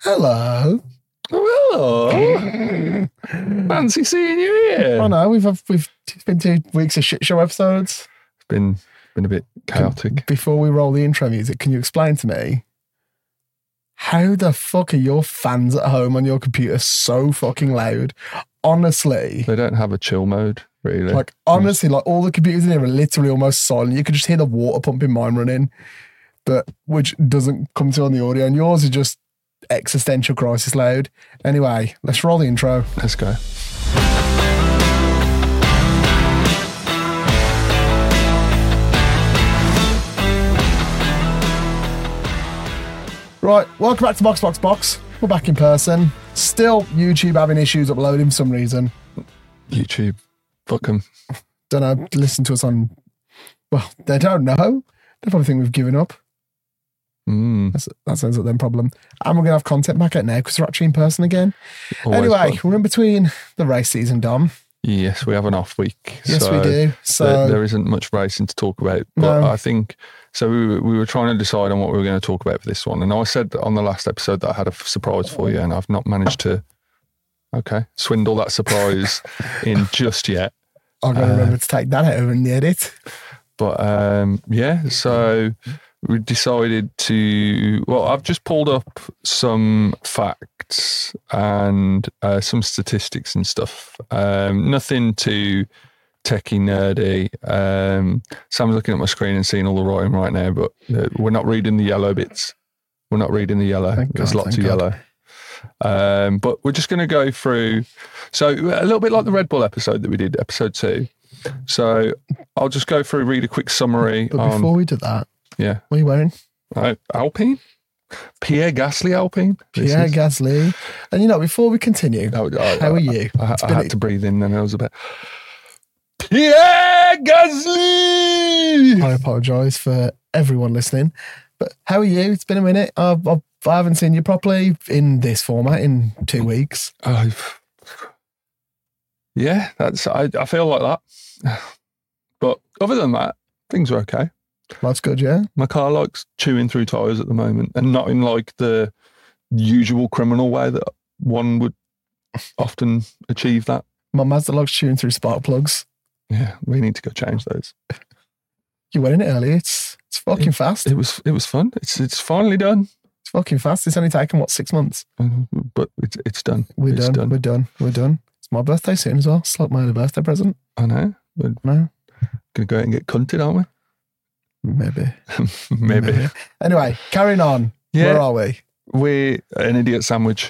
Hello. Oh, hello. Fancy seeing you here. I know, we've been 2 weeks of shit show episodes. It's been a bit chaotic. Before we roll the intro music, can you explain to me how the fuck are your fans at home on your computer so fucking loud? Honestly. They don't have a chill mode, really. Like, honestly, like all the computers in here are literally almost silent. You could just hear the water pump in mine running, but which doesn't come through on the audio. And yours is just existential crisis loud. Anyway, let's roll the intro. Let's go. Right, welcome back to Box. We're back in person. Still YouTube having issues uploading for some reason. YouTube. Fuck them. Don't know, listen to us on... Well, they don't know. They probably think we've given up. That sounds like their problem. And we're going to have content back out now because we're actually in person again. Always anyway, fun. we're in between the race season, Dom. Yes, we have an off week. Yes, we do. So there isn't much racing to talk about. But No. I think... So we were trying to decide on what we were going to talk about for this one. And I said on the last episode that I had a surprise for you and I've not managed to, swindle that surprise in just yet. I've got to remember to take that out in the edit. But so we decided to, I've just pulled up some facts and some statistics and stuff. Nothing too techie nerdy. Sam's looking at my screen and seeing all the writing right now, but we're not reading the yellow bits. We're not reading the yellow. There's lots of yellow. But we're just going to go through. So a little bit like the Red Bull episode that we did, episode 2. So I'll just go through, read a quick summary. But before we do that, what are you wearing? Alpine? Pierre Gasly Alpine? Pierre Gasly. And before we continue, how are you? I had to breathe in and I was a bit... Pierre Gasly! I apologise for everyone listening, but how are you? It's been a minute. I haven't seen you properly in this format in 2 weeks. Yeah, I feel like that. But other than that, things are okay. That's good, yeah? My car likes chewing through tyres at the moment, and not in like the usual criminal way that one would often achieve that. My Mazda likes chewing through spark plugs. Yeah, we need to go change those. You went in it early. It's fucking fast. It was fun. It's finally done. It's fucking fast. It's only taken 6 months. But it's done. We're done. It's my birthday soon as well. It's like my early birthday present. I know. No. Gonna go out and get cunted, aren't we? Maybe. Maybe. Anyway, carrying on. Yeah. Where are we? We're an idiot sandwich.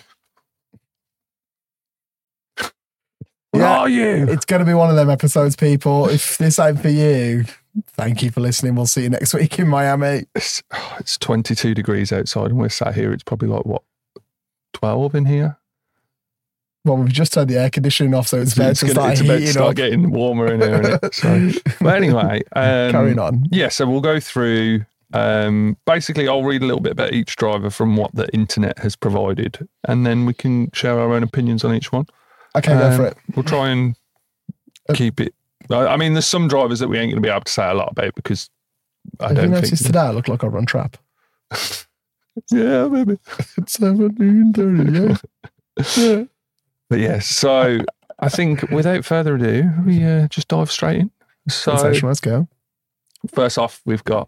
Where are you? It's going to be one of them episodes, people. If this ain't for you, thank you for listening. We'll see you next week in Miami. It's 22 degrees outside and we're sat here. It's probably like, 12 in here? Well, we've just turned the air conditioning off, so it's about to start getting warmer in here, isn't it? So, but anyway. Carrying on. Yeah, so we'll go through... basically, I'll read a little bit about each driver from what the internet has provided, and then we can share our own opinions on each one. Okay, go for it. We'll try and keep it. I mean, there's some drivers that we ain't going to be able to say a lot about because I don't think... Have you noticed today I look like I run trap? Yeah, maybe. It's 17:30, yeah. But yeah, so I think without further ado, we just dive straight in. So let's go. First off, we've got...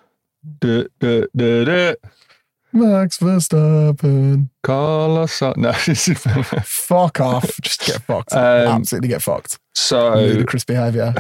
Max Verstappen. Carlos. No, fuck off. Just get fucked. Absolutely get fucked. So ludicrous behaviour.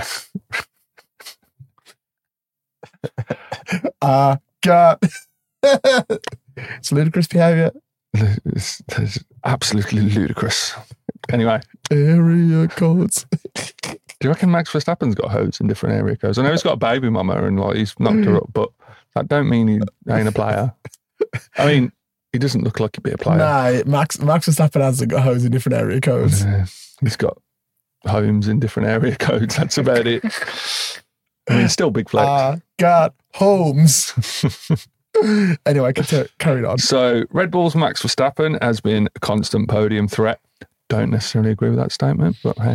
God. It's ludicrous behaviour. It's absolutely ludicrous. Anyway. Area codes. Do you reckon Max Verstappen's got hoes in different area codes? I know he's got a baby mama and he's knocked her up, but that don't mean he ain't a player. I mean, he doesn't look like he'd be a player. Nah, Max Verstappen hasn't got hoes in different area codes. He's got homes in different area codes. That's about it. I mean, still big flex. God, homes. Anyway, carry on. So, Red Bull's Max Verstappen has been a constant podium threat. Don't necessarily agree with that statement, but hey ho.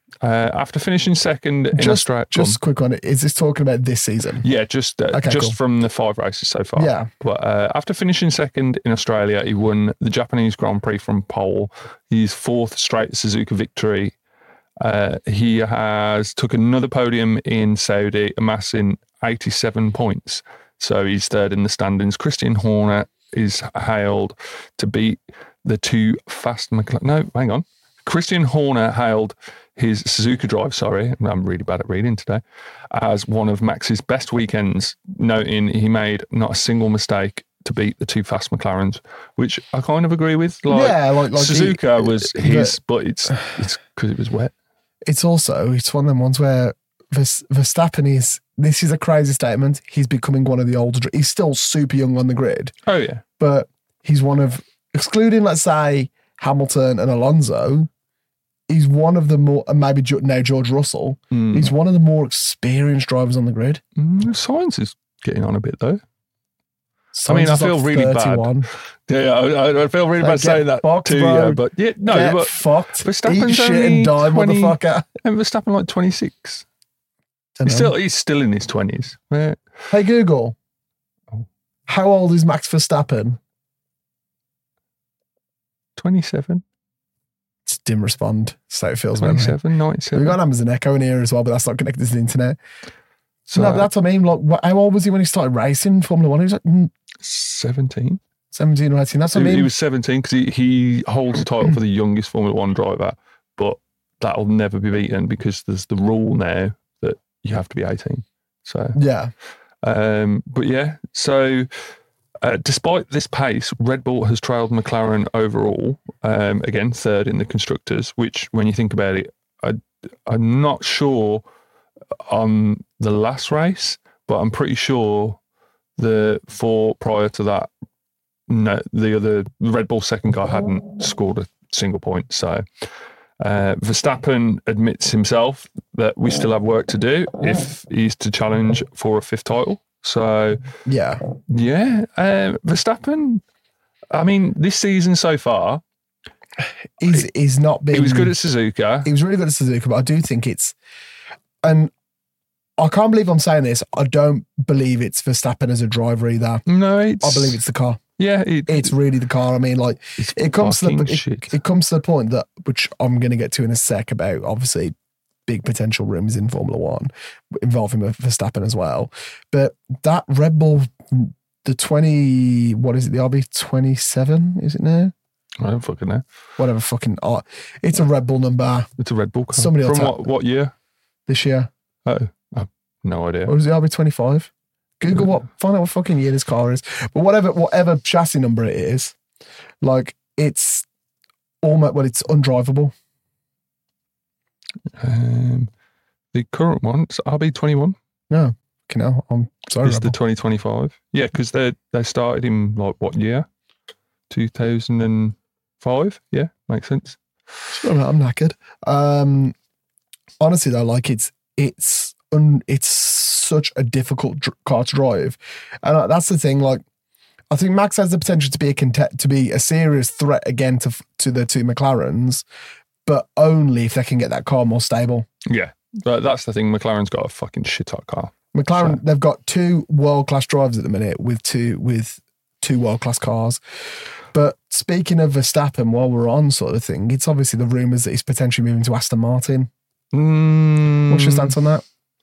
After finishing second in Australia. Just a quick one. Is this talking about this season? Yeah, just cool. from the 5 races so far. Yeah. But after finishing second in Australia, he won the Japanese Grand Prix from pole. His 4th straight Suzuka victory. He has took another podium in Saudi, amassing 87 points. So he's 3rd in the standings. Christian Horner is hailed to beat the 2 fast McLaren. No, hang on. Christian Horner hailed his Suzuka drive, I'm really bad at reading today, as one of Max's best weekends, noting he made not a single mistake to beat the 2 fast McLarens, which I kind of agree with. Like Suzuka was his, but it's because it was wet. It's one of them ones where Verstappen this is a crazy statement. He's becoming one of the older. He's still super young on the grid. Oh, yeah. But he's one of, excluding, let's say, Hamilton and Alonso, he's one of the more, and maybe now George Russell, he's one of the more experienced drivers on the grid. Sainz is getting on a bit, though. I feel really 31. Bad. Yeah, I feel really bad saying that too. Yeah, but yeah, no, but fucked. Verstappen's shit and die, motherfucker. And Verstappen like 26. He's still in his 20s. Yeah. Hey Google, how old is Max Verstappen? 27. It didn't respond. So it feels 27, 97. We've got Amazon Echo in here as well, but that's not connected to the internet. So, no, but that's what I mean. Like, how old was he when he started racing Formula One? He was like 17. 17 or 18. That's what I mean. He was 17 because he holds the title for the youngest Formula One driver, but that'll never be beaten because there's the rule now that you have to be 18. So yeah. But yeah, so despite this pace, Red Bull has trailed McLaren overall, again, 3rd in the constructors, which when you think about it, I'm not sure on the last race, but I'm pretty sure the 4 prior to that, no, the other Red Bull second guy hadn't scored a single point. So Verstappen admits himself that we still have work to do if he's to challenge for a 5th title. So yeah, Verstappen, I mean, this season so far, he's not been. He was good at Suzuka. He was really good at Suzuka, but I do think it's, and I can't believe I'm saying this. I don't believe it's Verstappen as a driver either. No, I believe it's the car. Yeah, it's really the car. I mean, like it comes to the point that, which I'm going to get to in a sec, about obviously big potential rooms in Formula One involving Verstappen as well. But that Red Bull, the 20, what is it? The RB27 is it now? I don't fucking know. Whatever fucking, it's a Red Bull number. It's a Red Bull car. Somebody from what year? This year. Oh, I have no idea. Or was it RB25? Google find out what fucking year this car is. But whatever chassis number it is, like it's almost, well, it's undrivable. The current one's RB21. No, I'm sorry. It's the 2025. Yeah, because they started in like what year? 2005. Yeah, makes sense. I'm knackered. Honestly though, like it's such a difficult car to drive, and that's the thing. Like, I think Max has the potential to be a serious threat again to the 2 McLarens, but only if they can get that car more stable. Yeah, but that's the thing. McLaren's got a fucking shit hot car. McLaren, they've got 2 world-class drivers at the minute with two world-class cars. But speaking of Verstappen, while we're on sort of thing, it's obviously the rumours that he's potentially moving to Aston Martin. What's your stance on that?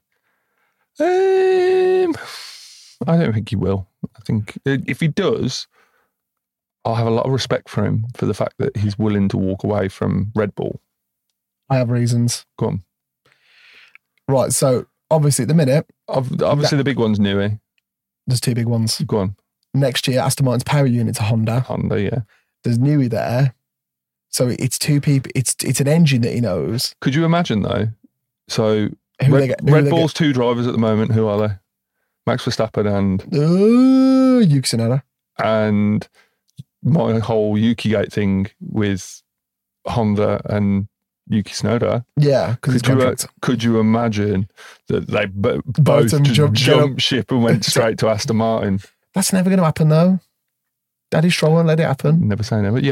I don't think he will. I think if he does, I'll have a lot of respect for him for the fact that he's willing to walk away from Red Bull. I have reasons. Go on. Right, so obviously at the minute... Obviously the big one's Newey. There's 2 big ones. Go on. Next year, Aston Martin's power unit's a Honda. Honda, yeah. There's Newey there. So it's 2 people. It's an engine that he knows. Could you imagine though? So Red Bull's 2 drivers at the moment. Who are they? Max Verstappen and Yuki Tsunoda. And my whole Yuki Gate thing with Honda and Yuki Tsunoda. Yeah, could you imagine that they both just jumped ship and went straight to Aston Martin? That's never going to happen though. Daddy Stroll won't let it happen. Never say never. Yeah, but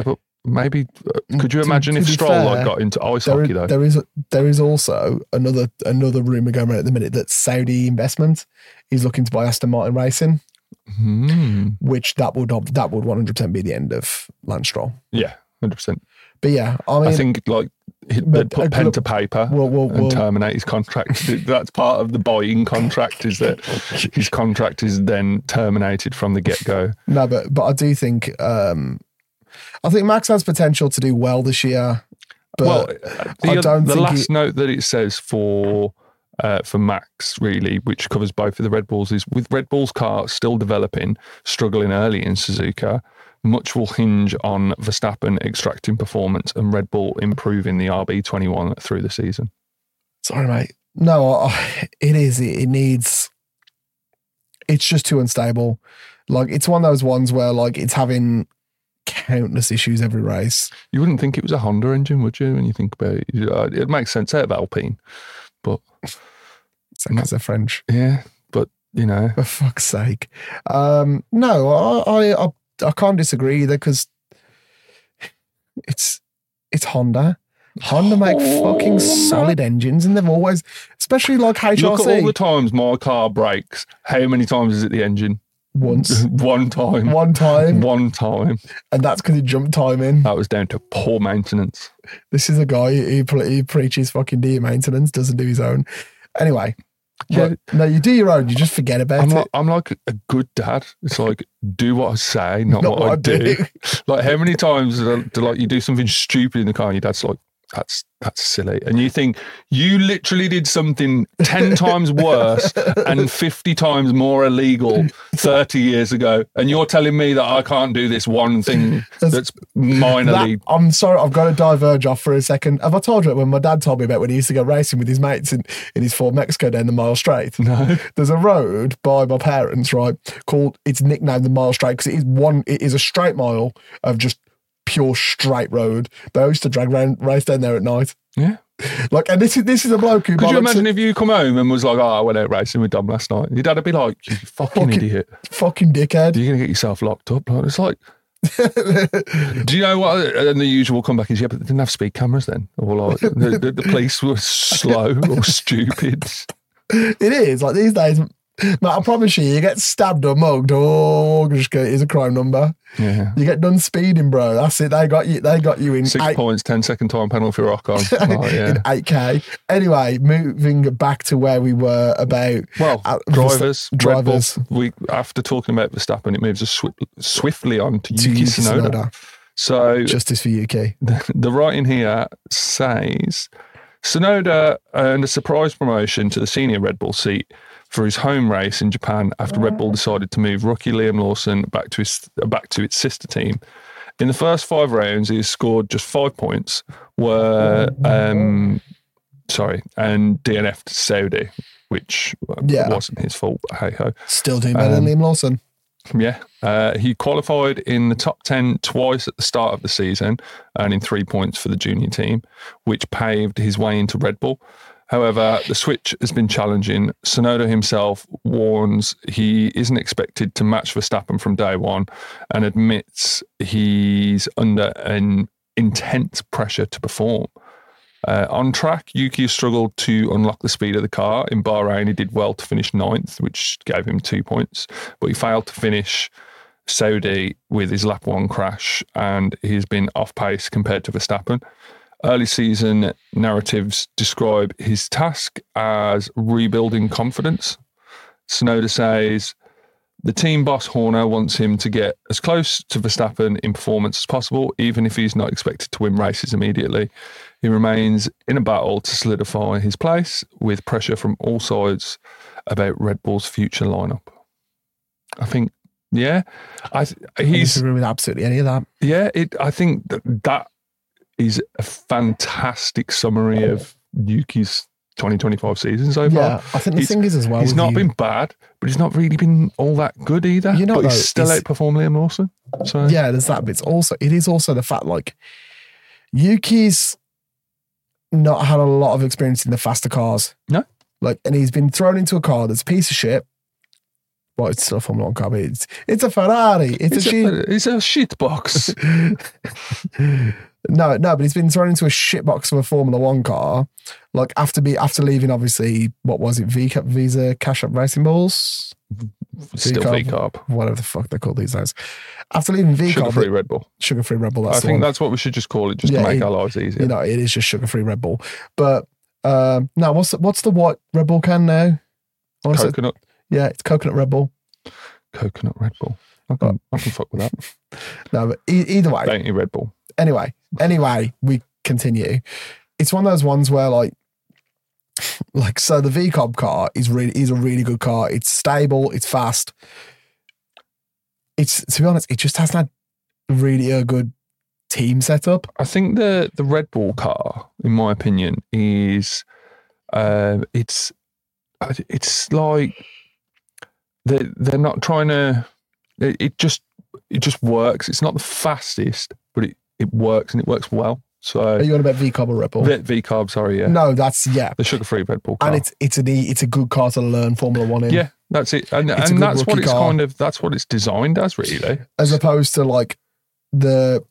maybe could you imagine if be Stroll fair, got into ice hockey though? There is also another rumor going around at the minute that Saudi investment is looking to buy Aston Martin Racing, which that would 100% be the end of Lance Stroll. Yeah, 100%. But yeah, I think like they'd put pen to paper and terminate his contract. That's part of the buying contract, is that his contract is then terminated from the get-go. No, but I do think Max has potential to do well this year. But the last note that it says for Max, really, which covers both of the Red Bulls, is with Red Bull's car still developing, struggling early in Suzuka, much will hinge on Verstappen extracting performance and Red Bull improving the RB21 through the season. Sorry, mate. No, it is. It needs... It's just too unstable. Like, it's one of those ones where, like, it's having countless issues every race. You wouldn't think it was a Honda engine, would you, when you think about it? It makes sense out of Alpine, but... It's because they're French. Yeah, but, you know... For fuck's sake. No, I can't disagree either, because it's Honda. Honda make fucking solid engines, and they've always, especially like HRC. Look at all the times my car breaks. How many times is it the engine? Once. One time. And that's because he jumped time in. That was down to poor maintenance. This is a guy who preaches fucking do your maintenance, doesn't do his own. Anyway. Yeah. No, you do your own. You just forget about it. I'm like a good dad. It's like, do what I say, not what I do. Like, how many times do like you do something stupid in the car and your dad's like, that's silly. And you think you literally did something 10 times worse and 50 times more illegal 30 years ago. And you're telling me that I can't do this one thing that's minorly... I'm sorry, I've got to diverge off for a second. Have I told you when my dad told me about when he used to go racing with his mates in his Ford Mexico down the Mile Straight? No. There's a road by my parents, right, it's nicknamed the Mile Straight because it is a straight mile of just pure straight road. They used to drag race down there at night. Yeah. Like, and this is a bloke who... Could you imagine if you come home and was like, I went out racing with Dom last night? Your dad would be like, you fucking idiot. Fucking dickhead. You're going to get yourself locked up. Like, it's like... Do you know what? And the usual comeback is, yeah, but they didn't have speed cameras then. Or like, the police were slow or stupid. It is. Like, these days... Matt, I promise you get stabbed or mugged, here's a crime number. Yeah. You get done speeding, bro. That's it. They got you in 6 points, 10-second time penalty rock on. In 8K. Anyway, moving back to where we were about... Well, drivers. After talking about Verstappen, it moves us swiftly on to Yuki Tsunoda. So, justice for Yuki. The writing here says, Tsunoda earned a surprise promotion to the senior Red Bull seat for his home race in Japan after Red Bull decided to move rookie Liam Lawson back to its sister team. In the first 5 rounds, he scored just 5 points, and DNF'd Saudi, which wasn't his fault, but hey-ho. Still doing better than Liam Lawson. Yeah. He qualified in the top 10 twice at the start of the season, earning 3 points for the junior team, which paved his way into Red Bull. However, the switch has been challenging. Tsunoda himself warns he isn't expected to match Verstappen from day one and admits he's under an intense pressure to perform. On track, Yuki struggled to unlock the speed of the car. In Bahrain, he did well to finish 9th, which gave him 2 points, but he failed to finish Saudi with his lap 1 crash, and he's been off pace compared to Verstappen. Early season narratives describe his task as rebuilding confidence. Tsunoda says the team boss Horner wants him to get as close to Verstappen in performance as possible, even if he's not expected to win races immediately. He remains in a battle to solidify his place with pressure from all sides about Red Bull's future lineup. I think, yeah. I disagree with absolutely any of that. Yeah, I think that is a fantastic summary of Yuki's 2025 season so far. Yeah, I think the thing is as well. He's not been bad, but he's not really been all that good either. You know, but he's still outperformed Liam Lawson. So yeah, there's that. But it is also the fact like Yuki's not had a lot of experience in the faster cars. No, and he's been thrown into a car that's a piece of shit. Well, it's still a Formula 1 car, but it's a Ferrari. It's a shit box. No, but it's been thrown into a shitbox of a Formula 1 car. Like after leaving, obviously, what was it? Visa Cash Up Racing Balls? Still VCARB. Whatever the fuck they're called these days. After leaving VCARB. Sugar-free Red Bull. Sugar-free Red Bull, I think that's what we should just call it, just to make our lives easier. You know, it is just sugar-free Red Bull. But now, what's the white Red Bull can now? Coconut. Yeah, it's coconut Red Bull. Coconut Red Bull. I can fuck with that. No, but either way. Dainty Red Bull. Anyway, we continue. It's one of those ones where so the VCOB car is a really good car. It's stable. It's fast. It's, to be honest, it just hasn't had really a good team setup. I think the Red Bull car, in my opinion, is it's like they're not trying to. It just works. It's not the fastest, but it works, and it works well. So are you on about VCOB or Red Bull? VCOB, sorry, yeah. No, that's the sugar-free Red Bull car, and it's a good car to learn Formula 1 in. Yeah, that's it, and that's what it's car. That's what it's designed as, really. As opposed to the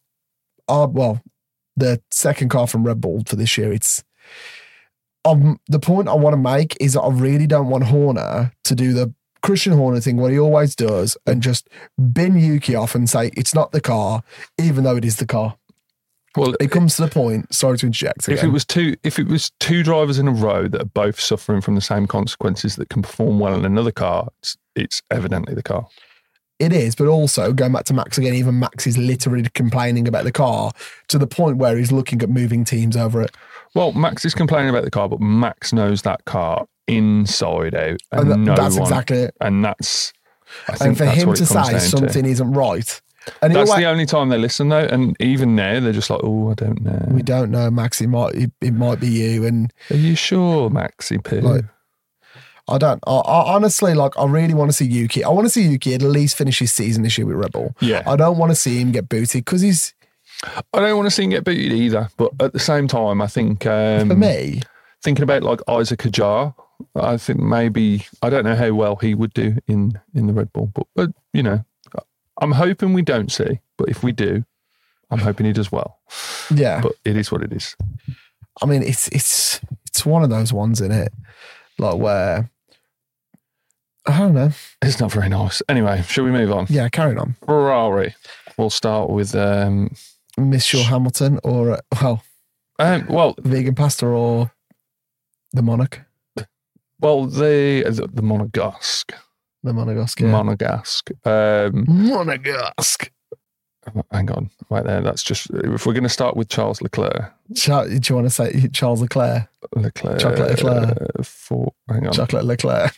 second car from Red Bull for this year. It's the point I want to make is that I really don't want Horner to do the Christian Horner thing, what he always does, and just bin Yuki off and say it's not the car, even though it is the car. Well, it comes to the point. Sorry to interject again. If it was two drivers in a row that are both suffering from the same consequences that can perform well in another car, it's evidently the car. It is, but also going back to Max again, even Max is literally complaining about the car to the point where he's looking at moving teams over it. Well, Max is complaining about the car, but Max knows that car inside out, and that's exactly it. And that's, I think, and for that's him what to say something isn't right. And that's the only time they listen, though. And even now, they're just like, "Oh, I don't know. We don't know, Max. It might be you." And are you sure, Maxie Poo? I don't. I honestly, I really want to see Yuki. I want to see Yuki at least finish his season this year with Red Bull. Yeah. I don't want to see him get booted because he's. I don't want to see him get booted either. But at the same time, I think for me, thinking about Isaac Hadjar, I think maybe I don't know how well he would do in the Red Bull, but you know. I'm hoping we don't see, but if we do, I'm hoping he does well. Yeah. But it is what it is. I mean, it's one of those ones, isn't it? Where, I don't know. It's not very nice. Anyway, shall we move on? Yeah, carry on. Ferrari. We'll start with... Miss Shaw Hamilton or, vegan pasta or the Monarch? Well, the Monegasque. The Monegasque. Yeah. Monegasque. Hang on, right there. That's just if we're going to start with Charles Leclerc. Do you want to say Charles Leclerc? Chocolate Leclerc. Hang on. Chocolate Leclerc.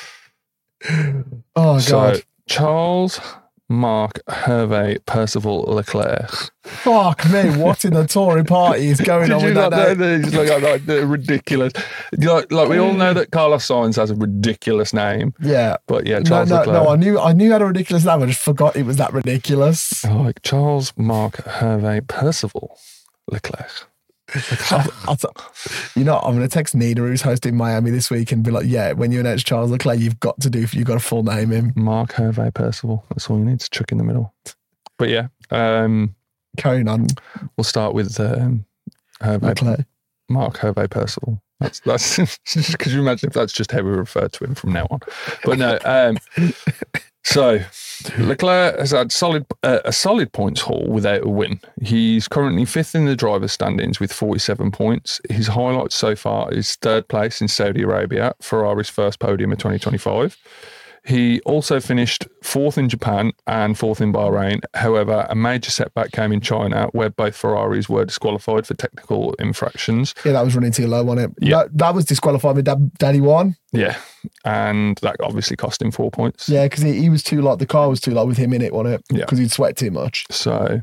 Oh God. So, Charles Mark Hervé Percival Leclerc. Fuck me! What in the Tory party is going on with that name? Like ridiculous. Like we all know that Carlos Sainz has a ridiculous name. Yeah, but yeah, Charles Leclerc. No, I knew he had a ridiculous name. I just forgot it was that ridiculous. Like Charles Mark Hervé Percival Leclerc. I'm going to text Nina, who's hosting Miami this week, and be like, yeah, when you announce Charles Leclerc, you've got to full name him. Mark Hervé Percival. That's all you need to chuck in the middle. But yeah. Carrying on. We'll start with Leclerc. Mark Hervé Percival. That's could you imagine if that's just how we refer to him from now on? But no. So Leclerc has had a solid points haul without a win. He's currently fifth in the driver's standings with 47 points. His highlights so far is third place in Saudi Arabia, Ferrari's first podium of 2025. He also finished fourth in Japan and fourth in Bahrain. However, a major setback came in China, where both Ferraris were disqualified for technical infractions. Yeah, that was running too low on it. Yeah. That was disqualified with Daddy One. Yeah, and that obviously cost him 4 points. Yeah, because he was too light. The car was too light with him in it, wasn't it? Yeah, because he'd sweat too much. So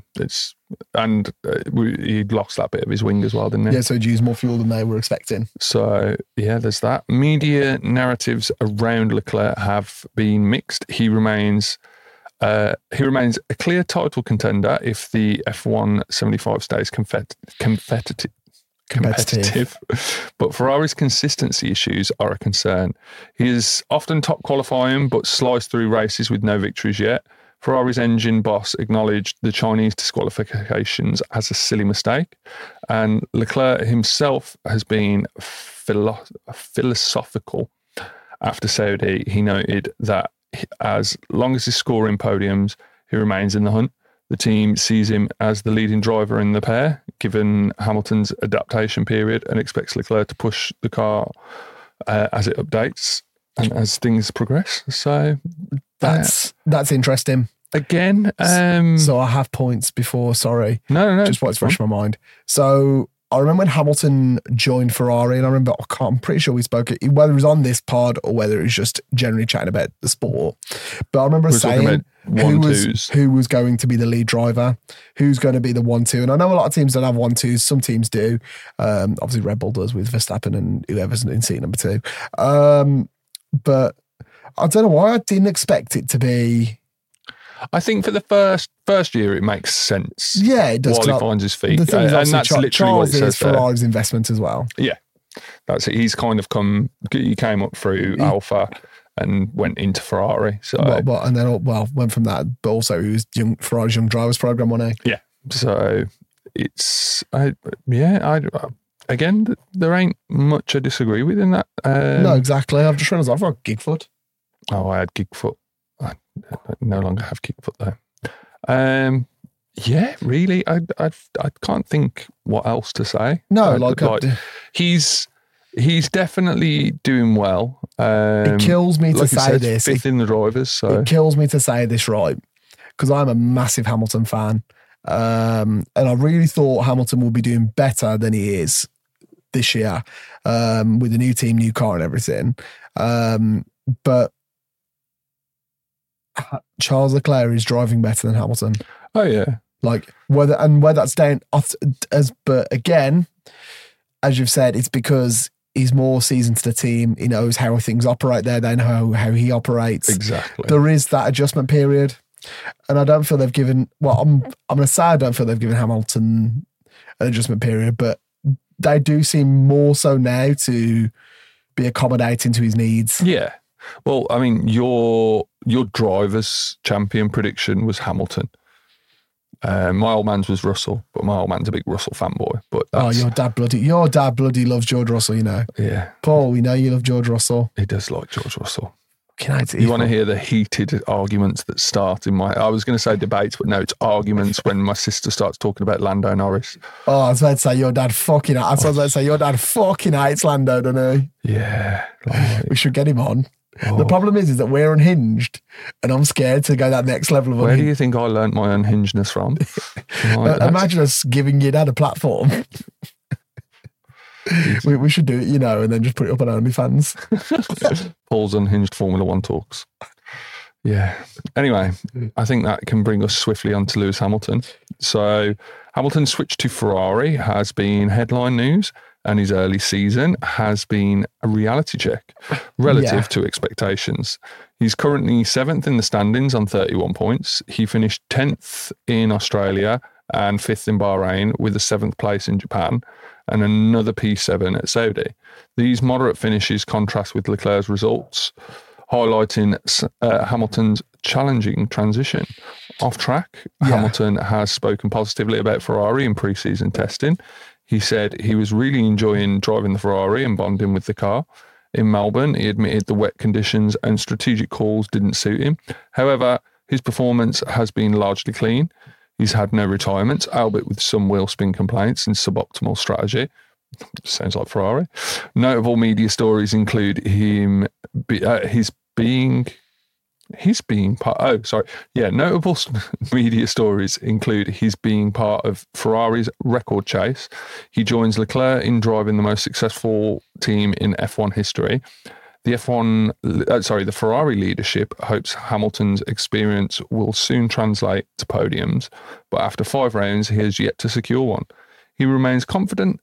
he lost that bit of his wing as well, didn't he? Yeah, so he'd used more fuel than they were expecting. So yeah, there's that. Media narratives around Leclerc have been mixed. He remains a clear title contender if the F1 75 stays competitive. competitive. But Ferrari's consistency issues are a concern. He is often top qualifying, but slides through races with no victories yet. Ferrari's engine boss acknowledged the Chinese disqualifications as a silly mistake, and Leclerc himself has been philosophical. After Saudi, he noted that as long as he's scoring podiums, he remains in the hunt. The team sees him as the leading driver in the pair, given Hamilton's adaptation period, and expects Leclerc to push the car as it updates and as things progress. So that's interesting. Again, so I have points before. Sorry, no, just what's fresh in my mind. So I remember when Hamilton joined Ferrari, and I'm pretty sure we spoke whether it was on this pod or whether it was just generally chatting about the sport. But I remember saying who was going to be the lead driver, who's going to be the 1-2. And I know a lot of teams don't have 1-2s. Some teams do. Obviously, Red Bull does with Verstappen and whoever's in seat number 2. But I don't know why I didn't expect it to be. I think for the first year it makes sense. Yeah, it does. While he finds his feet, and that's literally Charles what it says Ferrari's investment as well. Yeah, that's it. He's kind of he came up through Alpha and went into Ferrari. So and then went from that, but also he was Ferrari's young drivers program, wasn't he? Yeah. So it's again, there ain't much I disagree with in that. No, exactly. I've just realised I've got Gigfoot. Oh, I had Gigfoot. I no longer have Gigfoot though. Yeah, really, I can't think what else to say. No, he's definitely doing well. It kills me to say this. Fifth in the drivers. So it kills me to say this, right? Because I'm a massive Hamilton fan, and I really thought Hamilton would be doing better than he is this year, with the new team, new car, and everything. But Charles Leclerc is driving better than Hamilton. Oh yeah, whether that's down but again, as you've said, it's because he's more seasoned to the team. He knows how things operate there. They know how he operates. Exactly. There is that adjustment period, and I don't feel they've given. Well, I'm going to say I don't feel they've given Hamilton an adjustment period, but they do seem more so now to be accommodating to his needs. Yeah. Well, I mean, your driver's champion prediction was Hamilton. My old man's was Russell, but my old man's a big Russell fanboy. But your dad bloody loves George Russell, you know. Yeah, Paul, we know you love George Russell. He does like George Russell. You want to hear the heated arguments that start in I was going to say debates, but no, it's arguments when my sister starts talking about Lando Norris. Oh, I was about to say your dad fucking hates Lando, doesn't he? Yeah, we should get him on. Oh. The problem is that we're unhinged, and I'm scared to go that next level of Where do you think I learnt my unhingedness from? Imagine us giving your dad a platform. we should do it, you know, and then just put it up on OnlyFans. Paul's Unhinged Formula One talks. Yeah. Anyway, I think that can bring us swiftly on to Lewis Hamilton. So Hamilton's switch to Ferrari has been headline news, and his early season has been a reality check relative to expectations. He's currently 7th in the standings on 31 points. He finished 10th in Australia and 5th in Bahrain, with a 7th place in Japan and another P7 at Saudi. These moderate finishes contrast with Leclerc's results, highlighting Hamilton's challenging transition. Off track, Hamilton has spoken positively about Ferrari in pre-season testing. He said he was really enjoying driving the Ferrari and bonding with the car. In Melbourne, he admitted the wet conditions and strategic calls didn't suit him. However, his performance has been largely clean. He's had no retirements, albeit with some wheel spin complaints and suboptimal strategy. Sounds like Ferrari. Notable media stories include Notable media stories include his being part of Ferrari's record chase. He joins Leclerc in driving the most successful team in F1 history. The Ferrari leadership hopes Hamilton's experience will soon translate to podiums, but after 5 rounds, he has yet to secure one. He remains confident.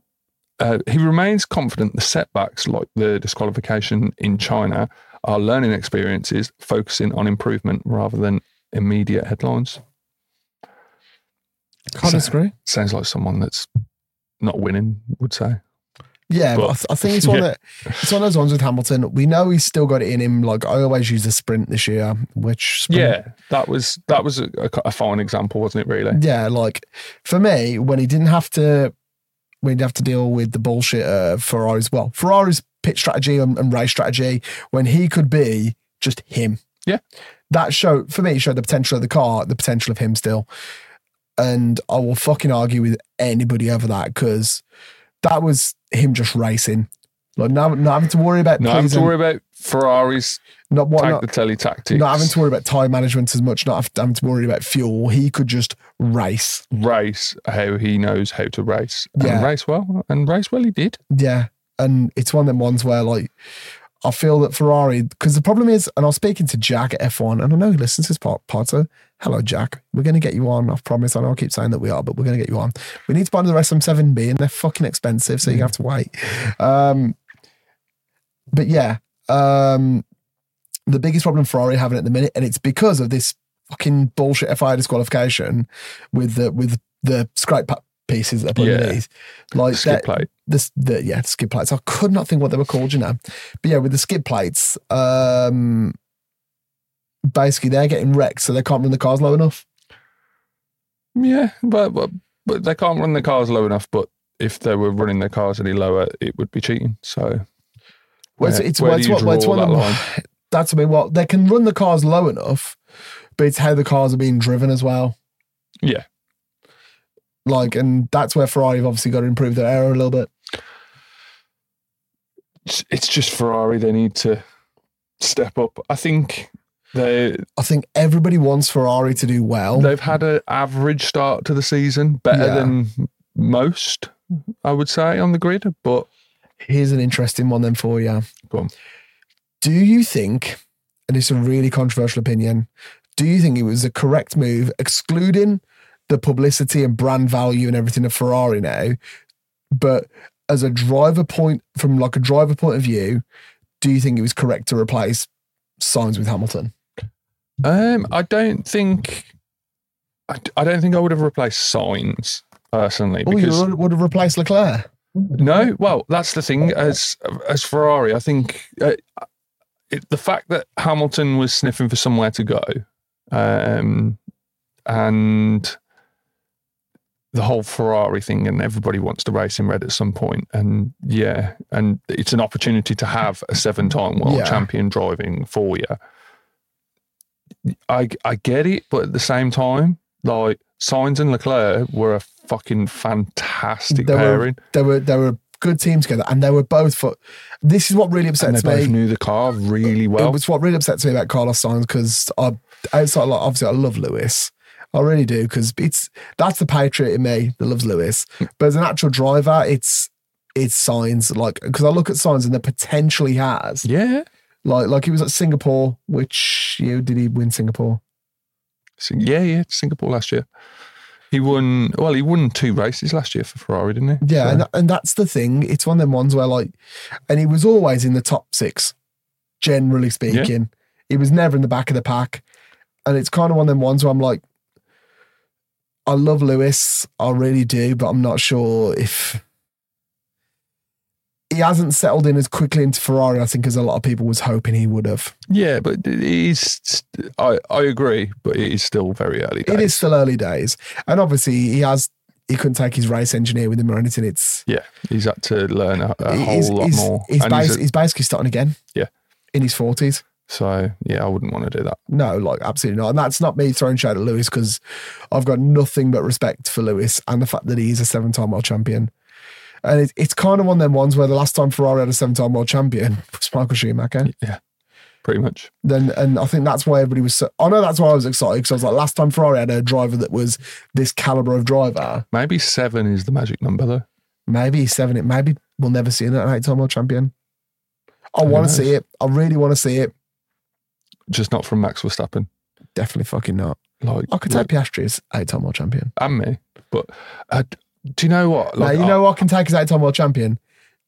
The setbacks, like the disqualification in China, are learning experiences, focusing on improvement rather than immediate headlines. Can't disagree. Sounds like someone that's not winning, would say. Yeah, but I think it's one that it's one of those ones with Hamilton. We know he's still got it in him. Like I always use the sprint this year, which that was a fine example, wasn't it? Really? Yeah, like for me, when he didn't have to deal with the bullshit Ferrari's pit strategy and race strategy, when he could be just him. Yeah, that showed the potential of the car, the potential of him still, and I will fucking argue with anybody over that because that was him just racing. Like not having to worry about Ferraris. The telly tactics. Not having to worry about tyre management as much. Not having to worry about fuel. He could just race how he knows how to race. And race well he did. Yeah, and it's one of them ones where like I feel that Ferrari, because the problem is, and I was speaking to Jack at F1, and I know he listens to this part, so hello, Jack. We're going to get you on, I promise. I know I keep saying that we are, but we're going to get you on. We need to buy the SM7B, and they're fucking expensive, so you have to wait. But yeah, the biggest problem Ferrari having at the minute, and it's because of this fucking bullshit FIA disqualification with the scrape pieces that are put underneath. Like skid plate. The skid plates. I could not think what they were called, But yeah, with the skid plates, basically they're getting wrecked, so they can't run the cars low enough. Yeah, but they can't run the cars low enough. But if they were running their cars any lower, it would be cheating. So that's what I mean. Well, they can run the cars low enough, but it's how the cars are being driven as well. Yeah. Like, and that's where Ferrari have obviously got to improve their aero a little bit. It's just Ferrari. They need to step up. I think everybody wants Ferrari to do well. They've had an average start to the season, better than most, I would say, on the grid. But here's an interesting one then for you. Go on. Do you think, and it's a really controversial opinion, do you think it was a correct move, excluding the publicity and brand value and everything of Ferrari now, but as a driver point of view, do you think it was correct to replace Sainz with Hamilton? I don't think I would have replaced Sainz personally. Because you would have replaced Leclerc? No, well, that's the thing. As Ferrari, I think the fact that Hamilton was sniffing for somewhere to go, and the whole Ferrari thing, and everybody wants to race in red at some point. And and it's an opportunity to have a 7-time world champion driving for you. I get it, but at the same time, like Sainz and Leclerc were a fucking fantastic pairing. They were a good team together, and they were both. This is what really upsets me. They both knew the car really well. It was what really upsets me about Carlos Sainz, because obviously I love Lewis. I really do, because that's the patriot in me that loves Lewis. But as an actual driver, it's Sainz. Like, because I look at Sainz and the potential he has. Yeah. Like he was at Singapore, which did he win Singapore? Yeah, Singapore last year. He won 2 races last year for Ferrari, didn't he? Yeah, so. and that's the thing. It's one of them ones where and he was always in the top 6, generally speaking. Yeah. He was never in the back of the pack. And it's kind of one of them ones where I'm like, I love Lewis, I really do, but I'm not sure if he hasn't settled in as quickly into Ferrari, I think, as a lot of people was hoping he would have. Yeah, but I agree, but it is still very early days. It is still early days. And obviously he couldn't take his race engineer with him or anything. He's had to learn a whole lot more. He's basically starting again. Yeah. In his 40s. So, I wouldn't want to do that. No, absolutely not. And that's not me throwing shade at Lewis, because I've got nothing but respect for Lewis and the fact that he is a 7-time world champion. And it's kind of one of them ones where the last time Ferrari had a 7-time world champion was Michael Schumacher. Yeah, pretty much. And I think that's why everybody was I know that's why I was excited, because I was like, last time Ferrari had a driver that was this calibre of driver. Maybe 7 is the magic number, though. Maybe 7. Maybe we'll never see an 8-time world champion. I want to see it. I really want to see it. Just not from Max Verstappen. Definitely fucking not. I could take Piastri as 8-time world champion. And me. But do you know what? I can take as 8-time world champion.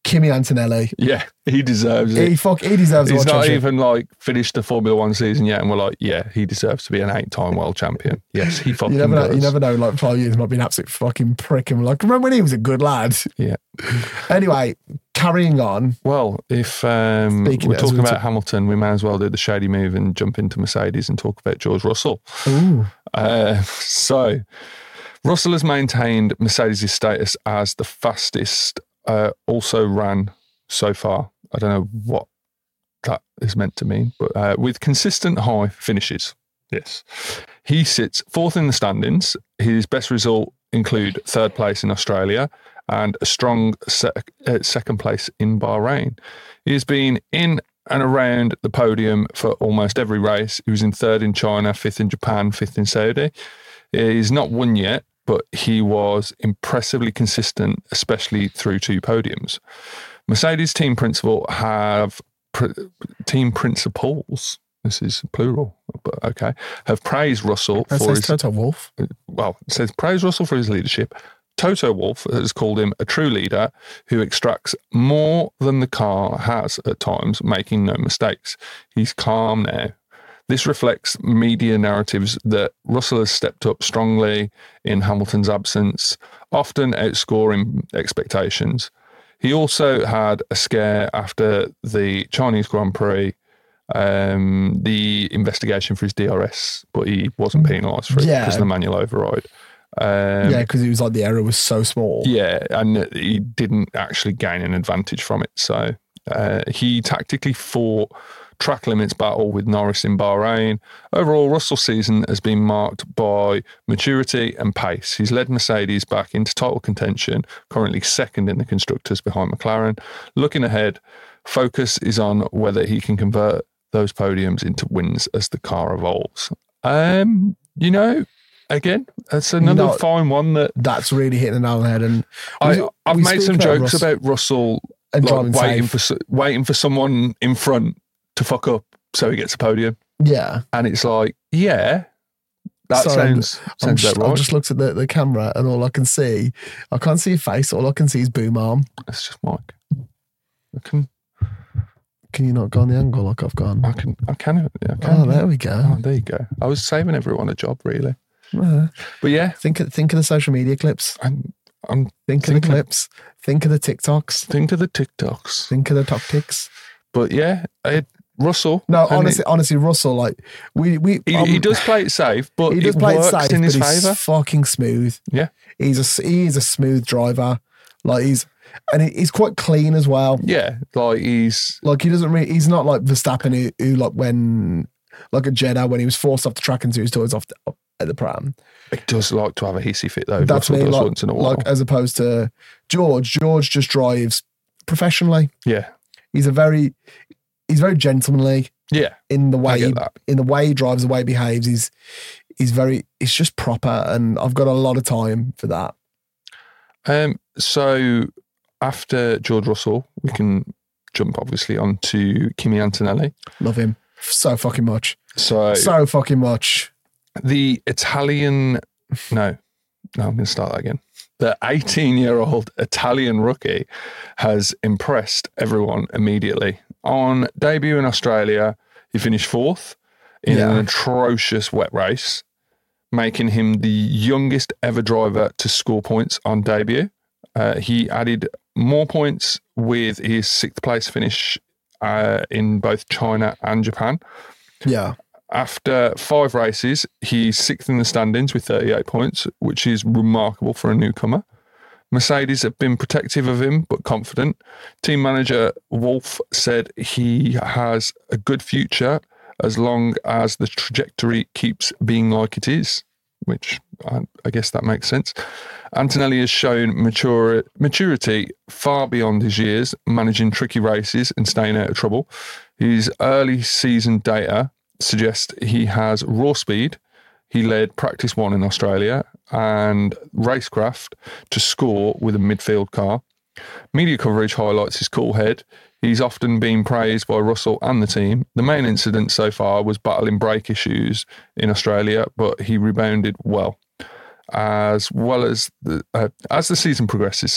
Kimi Antonelli. Yeah, he deserves it. He deserves He's world not championship. even like finished the Formula One season yet, and we're like, yeah, he deserves to be an 8-time world champion. Yes, he fucking does. You never know. Like 5 years might be an absolute fucking prick. And we're like, remember when he was a good lad? Yeah. Anyway, carrying on. Well, if we're talking about Hamilton, we may as well do the shady move and jump into Mercedes and talk about George Russell. Ooh. So, Russell has maintained Mercedes' status as the fastest also ran so far. I don't know what that is meant to mean, but with consistent high finishes. Yes. He sits fourth in the standings. His best result include third place in Australia and a strong second place in Bahrain. He has been in and around the podium for almost every race. He was in third in China, fifth in Japan, fifth in Saudi. He's not won yet, but he was impressively consistent, especially through 2 podiums. Mercedes team principals, this is plural, but okay, have praised Russell for his... Toto Wolff. Well, it says praise Russell for his leadership. Toto Wolff has called him a true leader who extracts more than the car has at times, making no mistakes. He's calm now. This reflects media narratives that Russell has stepped up strongly in Hamilton's absence, often outscoring expectations. He also had a scare after the Chinese Grand Prix, the investigation for his DRS, but he wasn't penalised for it because of the manual override. Because it was like the error was so small. Yeah, and he didn't actually gain an advantage from it. So he tactically fought track limits battle with Norris in Bahrain. Overall, Russell's season has been marked by maturity and pace. He's led Mercedes back into title contention, currently second in the constructors behind McLaren. Looking ahead, focus is on whether he can convert those podiums into wins as the car evolves. Again, that's another fine one that's really hitting the nail on the head. And I've made some jokes about Russell and like waiting for someone in front to fuck up so he gets a podium. Yeah. And it's like, that sounds about right. I just looked at the camera and all I can see, I can't see your face, all I can see is boom arm. That's just Mike. Can you not go on the angle like I've gone? I can. Oh, there we go. Oh, there you go. I was saving everyone a job, really. But yeah. Think of the social media clips. I'm thinking of the clips. Think of the TikToks. Think of the TikToks. Think of the tactics. But yeah, Russell. No, honestly, Russell, like he does play it safe, but he does it play works it safe, in his but he's favour. Fucking smooth. Yeah, he is a smooth driver. Like he's quite clean as well. Yeah, like he's he's not like Verstappen who like when like a Jeddah when he was forced off the track and threw his toys off at the pram. He does like to have a hissy fit though. That's me, like, once in a while. Like as opposed to George. George just drives professionally. Yeah, he's very gentlemanly. Yeah, in the way he drives, the way he behaves. He's just proper, and I've got a lot of time for that. So after George Russell, we can jump obviously onto Kimi Antonelli. Love him so fucking much. So fucking much. The Italian, no, I'm going to start that again. The 18-year-old Italian rookie has impressed everyone immediately. On debut in Australia, he finished fourth in an atrocious wet race, making him the youngest ever driver to score points on debut. He added more points with his sixth place finish in both China and Japan. Yeah. After 5 races, he's sixth in the standings with 38 points, which is remarkable for a newcomer. Mercedes have been protective of him, but confident. Team manager Wolff said he has a good future as long as the trajectory keeps being like it is, which I guess that makes sense. Antonelli has shown maturity far beyond his years, managing tricky races and staying out of trouble. His early season data suggests he has raw speed. He led practice 1 in Australia and racecraft to score with a midfield car. Media coverage highlights his cool head. He's often been praised by Russell and the team. The main incident so far was battling brake issues in Australia, but he rebounded well. As the season progresses,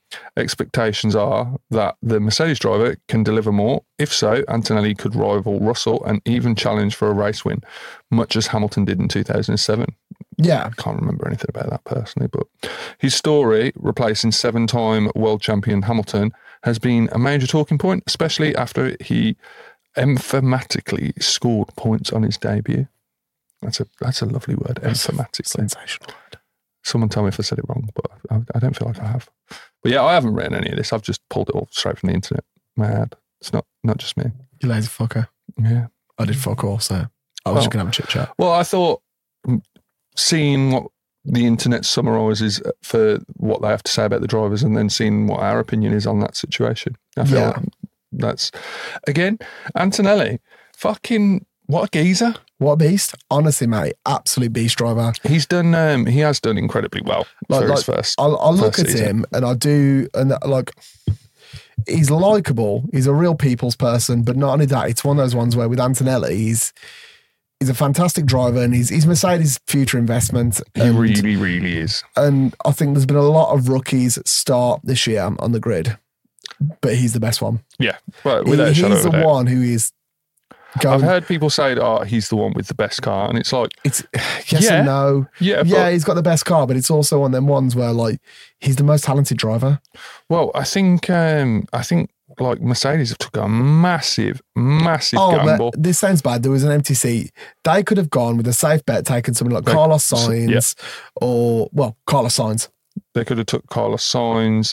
Expectations are that the Mercedes driver can deliver more. If so, Antonelli could rival Russell and even challenge for a race win, much as Hamilton did in 2007. Yeah. I can't remember anything about that personally, but his story, replacing 7-time world champion Hamilton, has been a major talking point, especially after he emphatically scored points on his debut. That's a lovely word, emphatically. Sensational. Someone tell me if I said it wrong, but I don't feel like I have. But yeah, I haven't written any of this. I've just pulled it all straight from the internet. Mad. It's not just me. You lazy fucker. Yeah. I did fuck all, so I was just going to have a chit chat. Well, I thought seeing what the internet summarises for what they have to say about the drivers and then seeing what our opinion is on that situation. I feel like that's, again, Antonelli, fucking, what a geezer. What a beast. Honestly, mate, absolute beast driver. He has done incredibly well for his first I look at season. him and I do, and like, he's likeable. He's a real people's person, but not only that, it's one of those ones where with Antonelli, he's a fantastic driver and he's Mercedes' future investment. He really, really is. And I think there's been a lot of rookies start this year on the grid, but he's the best one. Yeah, well, without a shadow he's of a the doubt. one who is going. I've heard people say, "Oh, he's the one with the best car," and it's like, It's yes and no. Yeah, yeah, he's got the best car, but it's also one of them ones where like he's the most talented driver. Well, I think like Mercedes have took a massive gamble. But this sounds bad. There was an empty seat. They could have gone with a safe bet, taken someone like Carlos Sainz Carlos Sainz. They could have took Carlos Sainz.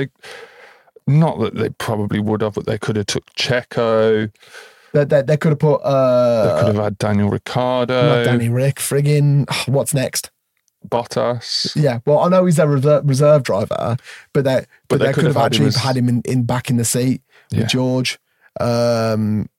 Not that they probably would have, but they could have took Checo. They could have put. They could have had Daniel Ricciardo. Not Danny Rick. Friggin' what's next? Bottas. Yeah, well, I know he's their reserve driver, but they could have actually had him in back in the seat with George. But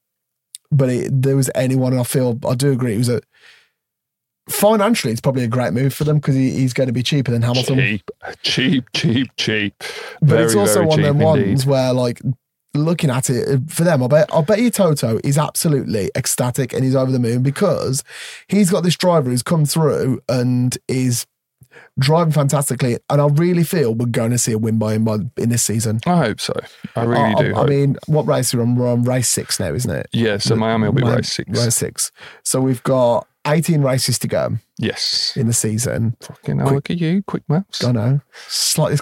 there was anyone, and I do agree, it was financially, it's probably a great move for them because he's going to be cheaper than Hamilton. Cheap. But it's also one of them ones where, like, looking at it for them, I bet you Toto is absolutely ecstatic and he's over the moon because he's got this driver who's come through and is driving fantastically, and I really feel we're going to see a win by him in this season. I hope so. I really do. I mean, what race are we on? We're on race 6 now, isn't it? Yeah, so Miami will be race 6. Race 6. So we've got 18 races to go. Yes. In the season. Fucking hell, look at you, quick maths. I know. It's like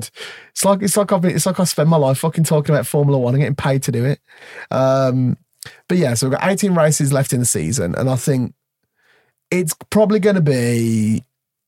I spend my life fucking talking about Formula One and getting paid to do it. But yeah, so we've got 18 races left in the season, and I think it's probably going to be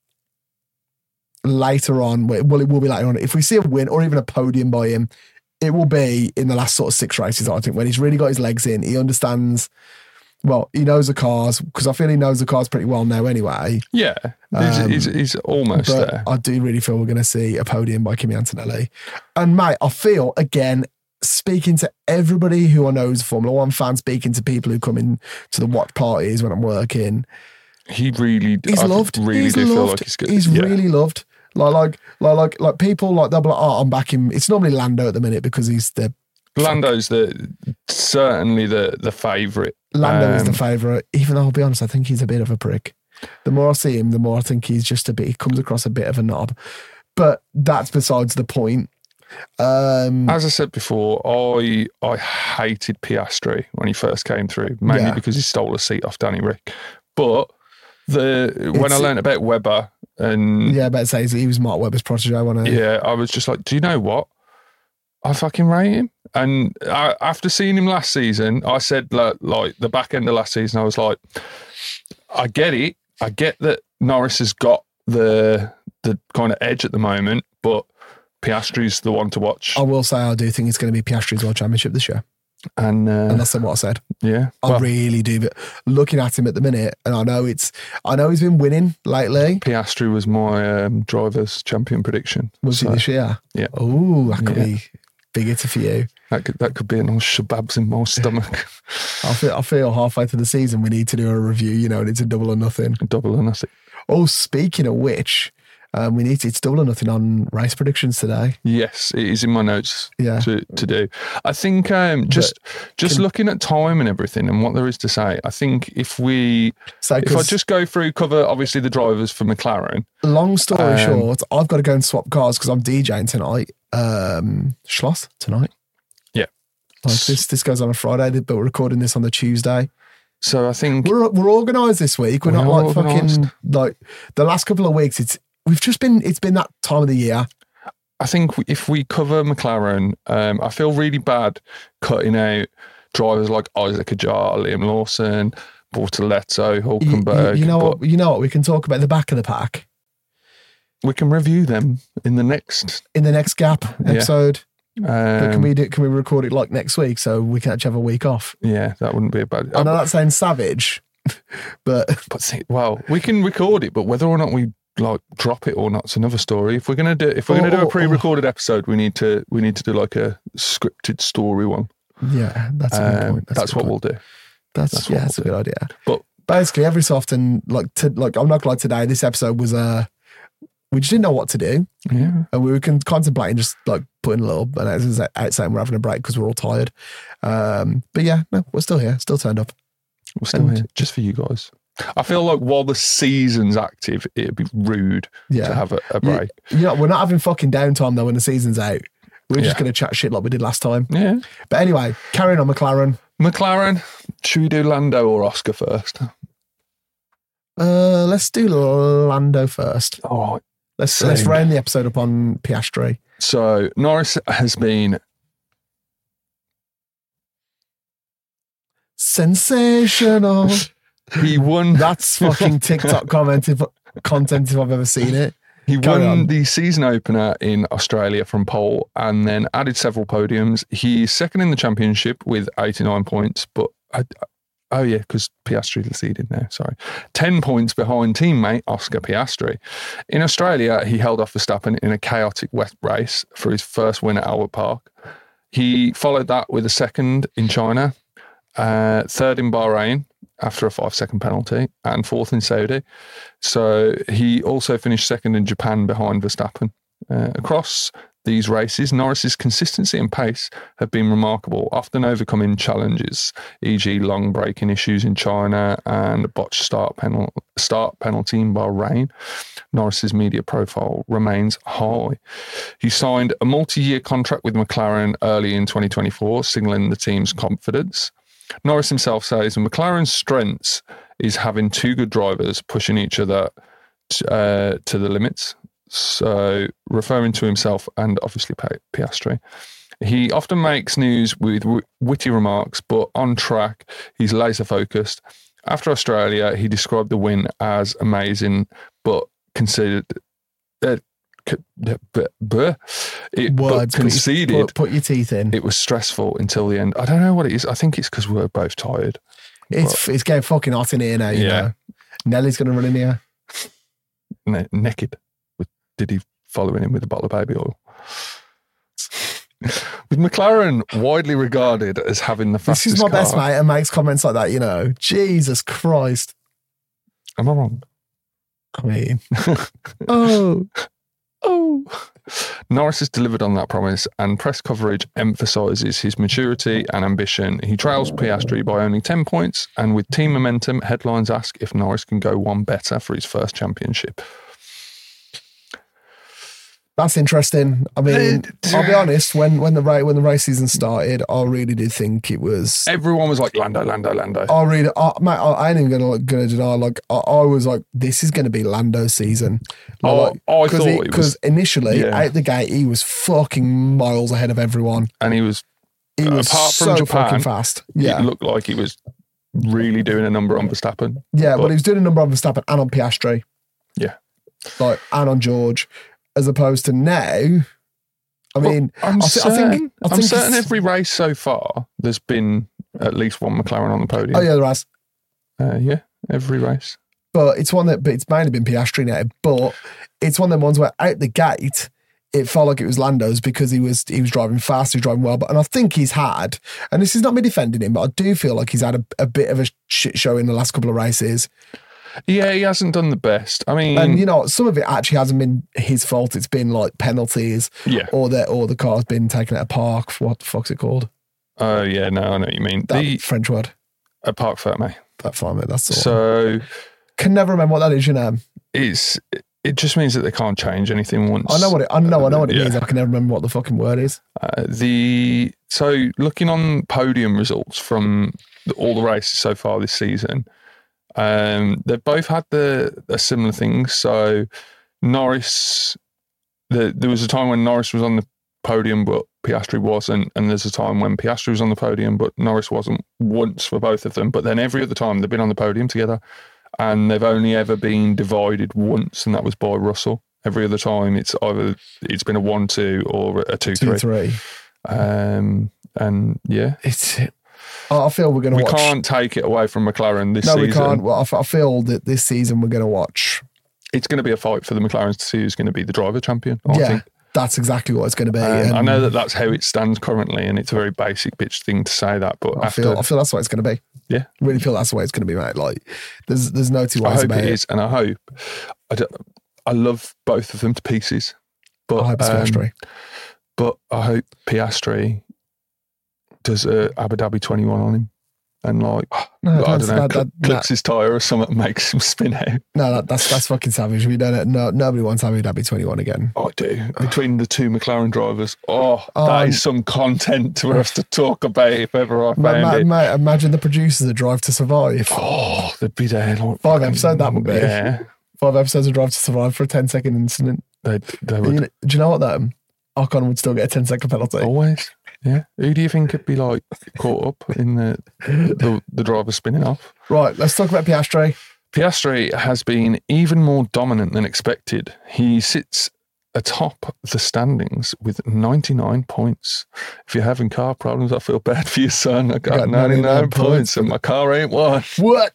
later on. Well, it will be later on. If we see a win or even a podium by him, it will be in the last sort of 6 races, I think, when he's really got his legs in. He understands. Well, he knows the cars because I feel he knows the cars pretty well now anyway. Yeah, he's almost there. I do really feel we're going to see a podium by Kimi Antonelli. And mate, I feel, again, speaking to everybody who I know is a Formula One fan, speaking to people who come in to the watch parties when I'm working. He's loved. Really he's do loved. feel like he's good. He's really loved. Like people like they'll be like, oh, I'm back him. It's normally Lando at the minute because he's the Lando's certainly the favourite. Lando is the favourite, even though I'll be honest, I think he's a bit of a prick. The more I see him, the more I think he comes across a bit of a knob. But that's besides the point. As I said before, I hated Piastri when he first came through, mainly because he stole a seat off Danny Rick. But when I learned about Webber and I better say he was Mark Webber's protege, wasn't he? Yeah, I was just like, do you know what? I fucking rate him. And after seeing him last season, I said, like the back end of last season, I was like, I get it. I get that Norris has got the kind of edge at the moment, but Piastri's the one to watch. I will say I do think it's going to be Piastri's World Championship this year. And that's what I said. Yeah. I really do. But looking at him at the minute, and I know he's been winning lately. Piastri was my driver's champion prediction. Was he this year? Yeah. Oh, that could be big hitter for you. That could be an old shababs in my stomach. I feel halfway through the season we need to do a review, and it's a double or nothing. Double or nothing. Oh, speaking of which, it's double or nothing on race predictions today. Yes, it is in my notes to do. I think just looking at time and everything and what there is to say, I think if I just go through, cover obviously the drivers for McLaren. Long story short, I've got to go and swap cars because I'm DJing tonight. Schloss tonight. Yeah. Like this goes on a Friday, but we're recording this on the Tuesday. So I think We're organised this week. We're not like organised. fucking like the last couple of weeks. It's been that time of the year. I think if we cover McLaren, I feel really bad cutting out drivers like Isaac Ajar, Liam Lawson, Bortoletto, Hulkenberg. You know what? We can talk about the back of the pack We can review them in the next. in the next gap episode. But can we record it like next week so we can actually have a week off? Yeah, that wouldn't be a bad. I know that sounds savage, but We can record it, but whether or not we like drop it or not's another story. If we're gonna do a pre-recorded episode, we need to do like a scripted story one. yeah, that's a good point. That's what we'll do. That's a good idea. But basically, every so often, like I'm not glad today. This episode was we just didn't know what to do, yeah, and we were contemplating just like putting a little announcements out saying we're having a break because we're all tired. But yeah, no, we're still here, still turned up. we're still here just for you guys. I feel like while the season's active, it'd be rude to have a break. We're not having fucking downtime though when the season's out. We're just going to chat shit like we did last time. Yeah. But anyway, carrying on McLaren. McLaren, should we do Lando or Oscar first? Let's do Lando first. All right. Let's round the episode up on Piastri. So Norris has been sensational. He won. That's fucking TikTok content if I've ever seen it. He won the season opener in Australia from pole and then added several podiums. He's second in the championship with 89 points, but because Piastri is leading now, sorry. 10 points behind teammate Oscar Piastri. In Australia, he held off Verstappen in a chaotic wet race for his first win at Albert Park. He followed that with a second in China, third in Bahrain after a 5-second penalty, and fourth in Saudi. So he also finished second in Japan behind Verstappen. Across these races, Norris's consistency and pace have been remarkable, often overcoming challenges, e.g. long braking issues in China and a botched start penalty in Bahrain. Norris's media profile remains high. He signed a multi-year contract with McLaren early in 2024, signalling the team's confidence. Norris himself says McLaren's strengths is having two good drivers pushing each other to the limits. So, referring to himself and obviously Piastri. He often makes news with witty remarks, but on track, he's laser focused. After Australia, he described the win as amazing, but conceded. Conceded. Put your teeth in. It was stressful until the end. I don't know what it is. I think it's because we were both tired. It's getting fucking hot in here now. You know. Nelly's going to run in here. Naked. Did he following him with a bottle of baby oil? With McLaren widely regarded as having the fastest This is my car. best mate and makes comments like that, you know. Jesus Christ. Am I wrong? I mean, oh. Norris has delivered on that promise, and press coverage emphasises his maturity and ambition. He trails Piastri by only 10 points, and with team momentum, headlines ask if Norris can go one better for his first championship. That's interesting. I mean, I'll be honest. When the race season started, I really did think it was. Everyone was like Lando. Mate, I ain't even gonna deny. Like, I was like, this is gonna be Lando's season. I thought because initially out the gate he was fucking miles ahead of everyone, and he was apart from so Japan, fucking fast. Yeah, it looked like he was really doing a number on Verstappen. Yeah, but he was doing a number on Verstappen and on Piastri. Yeah, and on George. As opposed to now, I mean, I'm certain it's every race so far, there's been at least one McLaren on the podium. Oh yeah, there has. Every race. But it's mainly been Piastri now. But it's one of them ones where out the gate, it felt like it was Lando's because he was driving fast, he was driving well. But I think he's had, and this is not me defending him, but I do feel like he's had a bit of a shit show in the last couple of races. Yeah, he hasn't done the best. I mean, and some of it actually hasn't been his fault. It's been like penalties, or the car's been taken at a park. What the fuck's it called? Oh yeah, no, I know what you mean. The French word. A parc fermé. Parc fermé. That's all. So can never remember what that is. You know, it's it just means that they can't change anything once. I know what it means. I can never remember what the fucking word is. So looking on podium results from all the races so far this season, they've both had a similar thing. So Norris, there was a time when Norris was on the podium, but Piastri wasn't, and there's a time when Piastri was on the podium, but Norris wasn't, once for both of them. But then every other time they've been on the podium together, and they've only ever been divided once, and that was by Russell. Every other time it's been a 1-2 or a 2-3. And yeah, I feel we're going to watch. We can't take it away from McLaren this season. No, we can't. Well, I feel that this season we're going to watch. It's going to be a fight for the McLarens to see who's going to be the driver champion. I think. That's exactly what it's going to be. I know that that's how it stands currently, and it's a very basic bitch thing to say that. But I feel that's what it's going to be. Yeah, I really feel that's the way it's going to be, mate. Like, there's no two ways about it. I hope it is, and I hope. I love both of them to pieces, but I hope it's Piastri. But I hope Piastri does a Abu Dhabi 21 on him. And I don't know, clips his tyre or something, makes him spin out. No, that's fucking savage. We don't. No, nobody wants Abu Dhabi 21 again. I do. Between the two McLaren drivers, that is some content for us to talk about if ever I found it. Mate, imagine the producers of Drive to Survive. Oh, they'd be there. 5 episodes that would be. Yeah. 5 episodes of Drive to Survive for a 10-second incident. They would. Do you know what though? Ocon would still get a 10-second penalty. Always. Yeah. Who do you think could be caught up in the driver spinning off? Right, let's talk about Piastri. Piastri has been even more dominant than expected. He sits atop the standings with 99 points. If you're having car problems, I feel bad for your son. I got 99 points and my car ain't won. What?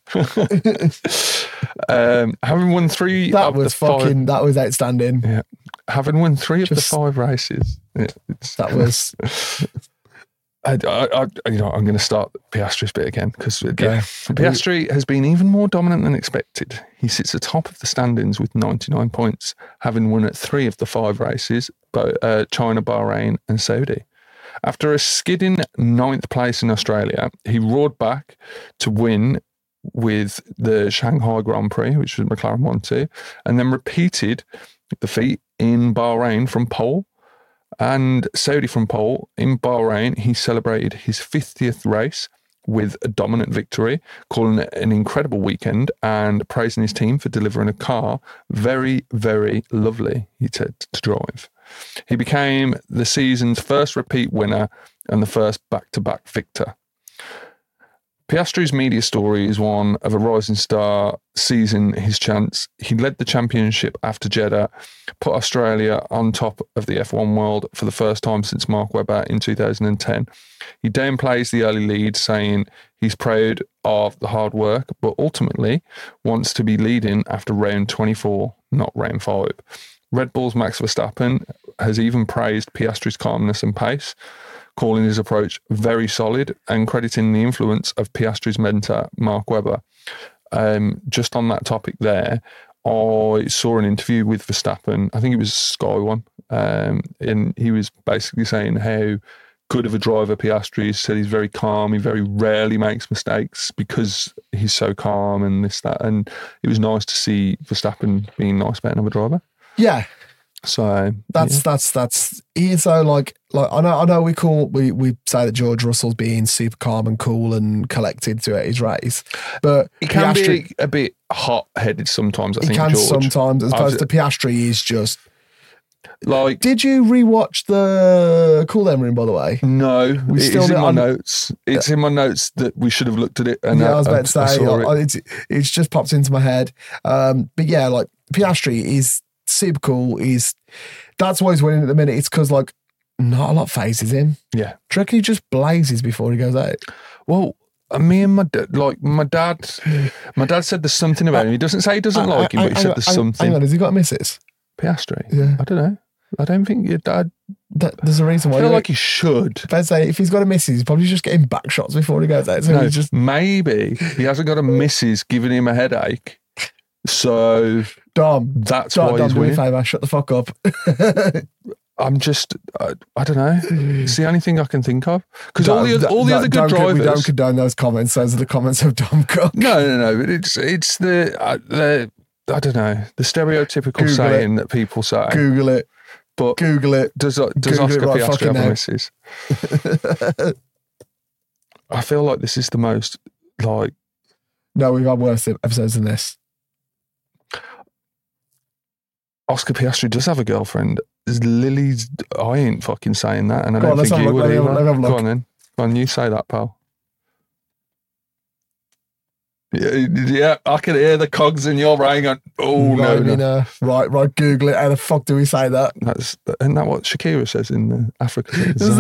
Having won 3 that was outstanding. Yeah. Having won 3 of the 5 races. Yeah, that was... I'm going to start Piastri's bit again because Piastri has been even more dominant than expected. He sits atop of the standings with 99 points, having won at 3 of the 5 races, China, Bahrain and Saudi. After a skidding 9th place in Australia, he roared back to win with the Shanghai Grand Prix, which was McLaren 1-2, and then repeated the feat in Bahrain from pole. And Saudi from pole. In Bahrain, he celebrated his 50th race with a dominant victory, calling it an incredible weekend and praising his team for delivering a car very, very lovely, he said, to drive. He became the season's first repeat winner and the first back-to-back victor. Piastri's media story is one of a rising star seizing his chance. He led the championship after Jeddah, put Australia on top of the F1 world for the first time since Mark Webber in 2010. He downplays the early lead, saying he's proud of the hard work, but ultimately wants to be leading after round 24, not round 5. Red Bull's Max Verstappen has even praised Piastri's calmness and pace, calling his approach very solid and crediting the influence of Piastri's mentor, Mark Webber. Just on that topic there, I saw an interview with Verstappen, I think it was Sky One, and he was basically saying how good of a driver Piastri is. Said he's very calm, he very rarely makes mistakes because he's so calm and this, that. And it was nice to see Verstappen being nice about another driver. Yeah. So that's he's so like I know we say that George Russell's being super calm and cool and collected throughout his race, but he can be a bit hot-headed sometimes. I think can George sometimes, as opposed to Piastri is just like. Did you rewatch the Cool Down Room, by the way? No, it's in my notes. It's in my notes that we should have looked at it. And I was about to say it's just popped into my head. But yeah, like Piastri is super cool. That's why he's winning at the minute. It's because like not a lot phases him. Yeah, do you reckon he just blazes before he goes out? Well, me and my dad said there's something about him. He doesn't say he doesn't like him, but he said there's something. Hang on, has he got a missus? Piastri? Yeah, I don't know. I don't think your dad. There's a reason why. I feel like he should. If I say if he's got a missus, he's probably just getting back shots before he goes out. So no, maybe he hasn't got a missus giving him a headache. So Dom, that's why he's winning. Do me a favour, shut the fuck up. I'm just, I don't know. It's the only thing I can think of. Because all the other good drivers. We don't condone those comments. Those are the comments of Dom Cook. No. It's the I don't know, the stereotypical Google saying that people say. Google it. But Google it. does Google Oscar it right Piastri fucking have a now. missus? I feel like this is the most, like... No, we've had worse episodes than this. Oscar Piastri does have a girlfriend. Lily's... I ain't fucking saying that, and I Go on, don't let's think have a you look, would let me either. have a Go look. on then. Go on, you say that, pal. Yeah, I can hear the cogs in your brain going, oh, right, no. Right, Google it. How the fuck do we say that? Isn't that what Shakira says in Africa?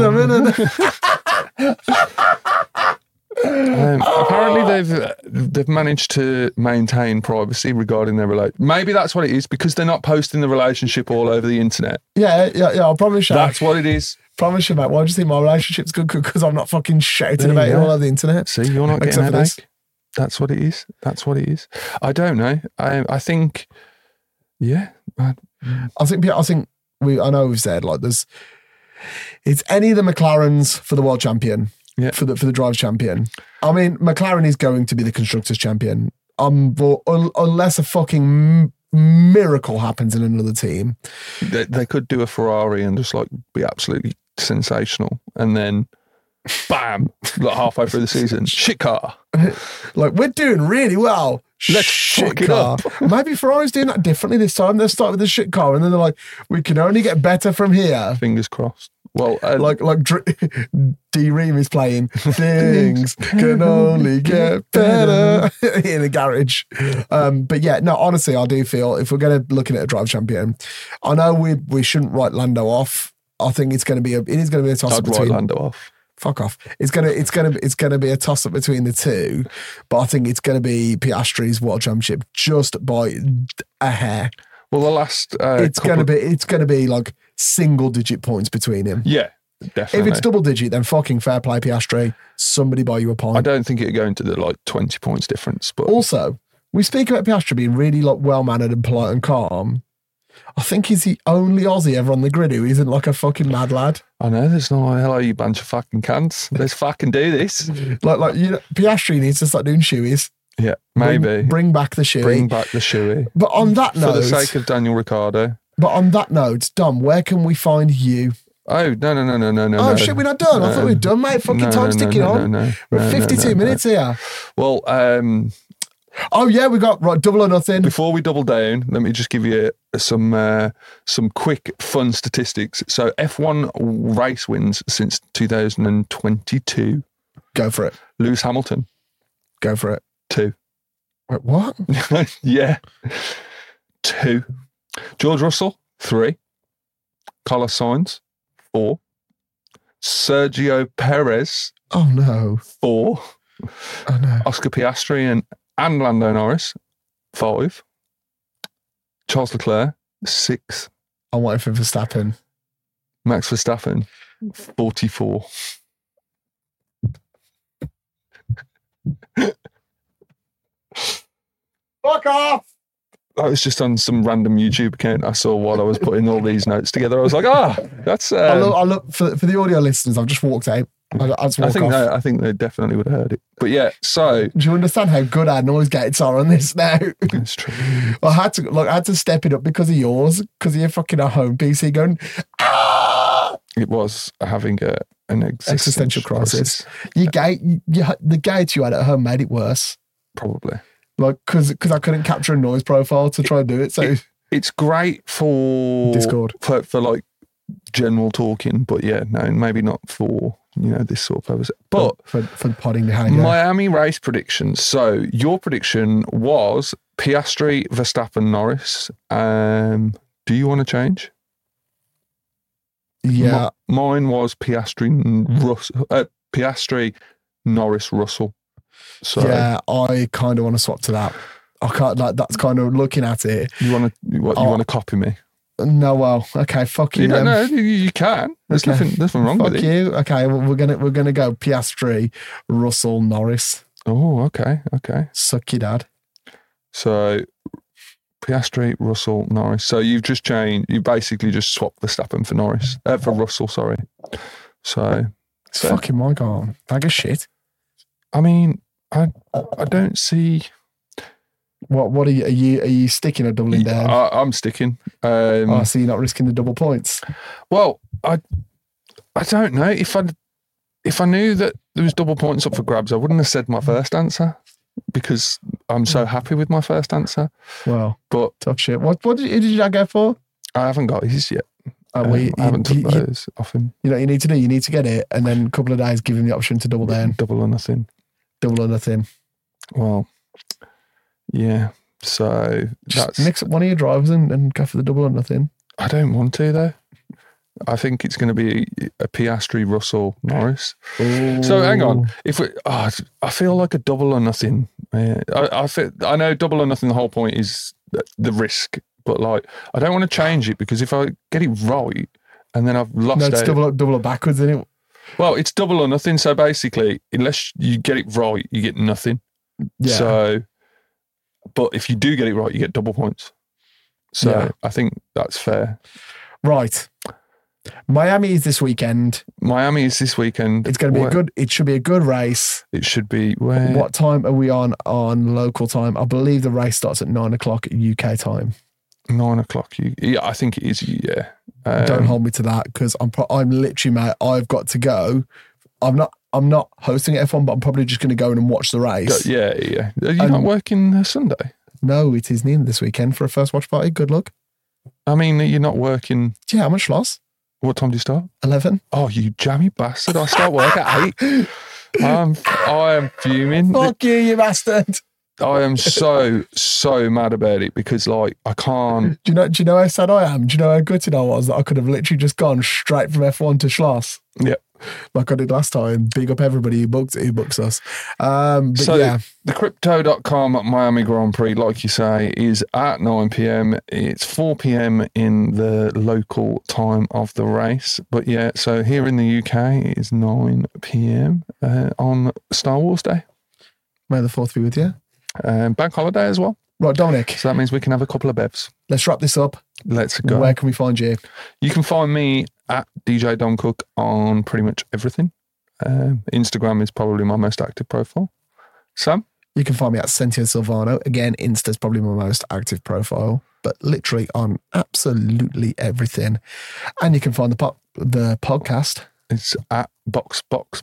Apparently they've managed to maintain privacy regarding their relationship. Maybe that's what it is, because they're not posting the relationship all over the internet. Yeah, I promise you. That's what it is. Promise you, mate. Why do you think my relationship's good? Because I'm not fucking shouting about it all over the internet. See, you're not getting a Except for this. headache. That's what it is. That's what it is. I don't know. I think, yeah. I think I know we've said like it's any of the McLarens for the world champion, for the drivers champion. I mean, McLaren is going to be the constructors champion. But unless a fucking miracle happens in another team, they could do a Ferrari and just like be absolutely sensational, and then bam, like halfway through the season, shit car. Like, we're doing really well. Let's shit fuck it car. up. Maybe Ferrari's doing that differently this time. They've started with the shit car, and then they're like, we can only get better from here. Fingers crossed. Well, like D-Ream is playing things can only get better in a garage. But yeah, no, honestly, I do feel if we're going to look at a drive champion, I know we shouldn't write Lando off. I think it is going to be a toss up between. I'd write Lando off. Fuck off. It's gonna be a toss up between the two, but I think it's gonna be Piastri's world championship just by a hair. Well, the last it's gonna be like single digit points between him. Yeah, definitely. If it's double digit, then fucking fair play, Piastri. Somebody buy you a pint. I don't think it'd go into the like 20 points difference. But also, we speak about Piastri being really like well mannered and polite and calm. I think he's the only Aussie ever on the grid who isn't like a fucking mad lad. I know, there's no hello, you bunch of fucking cunts. Let's fucking do this. Like Piastri needs to start doing shoeys. Yeah, maybe. Bring back the shoey. Bring back the shoey. But on that note, for the sake of Daniel Ricciardo. But on that note, Dom, where can we find you? Oh, no. Oh, shit, we're not done. I thought we were done, mate. Fucking time's ticking on. We're at 52 minutes here. Well, oh, yeah, we got double or nothing. Before we double down, let me just give you some quick fun statistics. So F1 race wins since 2022. Go for it. Lewis Hamilton. Go for it. 2. Wait, what? Yeah. 2. George Russell, 3. Carlos Sainz, 4. Sergio Perez. Oh, no. 4. Oh, no. Oscar Piastri and Lando Norris, 5. Charles Leclerc, 6. I'm waiting for Verstappen. Max Verstappen, 44. Fuck off! I was just on some random YouTube account I saw while I was putting all these notes together. I was like, that's... I look for the audio listeners, I've just walked out. I think they definitely would have heard it. But yeah, so... Do you understand how good our noise gates are on this now? That's true. I had to step it up because of yours, because of your fucking home PC going... Ah! It was having an existential crisis. The gate you had at home made it worse. Probably. Like, because I couldn't capture a noise profile to try and do it. So it's great for Discord. For like general talking, but yeah, no, maybe not for this sort of purpose. But for podding behind Miami race predictions. So your prediction was Piastri, Verstappen, Norris. Do you want to change? Yeah, mine was Piastri, Norris, Russell. So yeah, I kind of want to swap to that. I can't. That's kind of looking at it. You want to copy me? No, well, okay, fuck you. No, you can. There's okay. nothing wrong with it. Fuck you. Okay, well, we're gonna go Piastri, Russell, Norris. Oh, okay. Suck your dad. So Piastri, Russell, Norris. So you've just changed. You basically just swapped Verstappen for Norris, for Russell. Sorry. So it's fucking my god, bag of shit. I mean, I don't see. What are you sticking or doubling down? I'm sticking. So you're not risking the double points. Well, I don't know. If I knew that there was double points up for grabs, I wouldn't have said my first answer because I'm so happy with my first answer. Well, But tough shit. Who did you go for? I haven't got his yet. I I haven't took those off him. You know what you need to do? You need to get it and then a couple of days give him the option to double down. Double or nothing. Double or nothing. Well, yeah. So Just that's. mix up one of your drivers and go for the double or nothing. I don't want to though. I think it's going to be a Piastri, Russell, Norris. So hang on. If I feel like a double or nothing. I know double or nothing. The whole point is the risk, but like I don't want to change it because if I get it right and then I've lost. No, it's double or backwards, isn't it? Well, it's double or nothing. So basically, unless you get it right, you get nothing. Yeah. So, but if you do get it right, you get double points. So Yeah. I think that's fair. Right. Miami is this weekend. Miami is this weekend. It's going to be it should be a good race. It should be where? What time are we on local time? I believe the race starts at 9 o'clock UK time. 9 o'clock. Yeah, I think it is. Yeah. Don't hold me to that because I'm literally, mate, I've got to go. I'm not hosting F1, but I'm probably just going to go in and watch the race. Yeah. Are you not working Sunday? No, it is Neil this weekend for a first watch party. Good luck. I mean, you're not working. Yeah, how much loss? What time do you start? 11. Oh, you jammy bastard. I start work at 8. I am fuming. Fuck you bastard. I am so mad about it because like I can't. Do you know how sad I am? Do you know how gutted I was that I could have literally just gone straight from F1 to Schloss? Yeah. Like I did last time. Big up everybody who books us. But So yeah. the Crypto.com Miami Grand Prix, like you say, is at 9 p.m. It's 4 p.m. in the local time of the race. But yeah, so here in the UK, it is 9 p.m. On Star Wars Day. May the 4th be with you. Bank holiday as well. Right, Dominic, So that means we can have a couple of bevs. let's wrap this up. Let's go. Where can we find you? You can find me at DJ Dom Cook on pretty much everything. Instagram is probably my most active profile. Sam? You can find me at Sentio Silvano. Again, Insta's probably my most active profile, but literally on absolutely everything. And you can find the podcast. It's at Box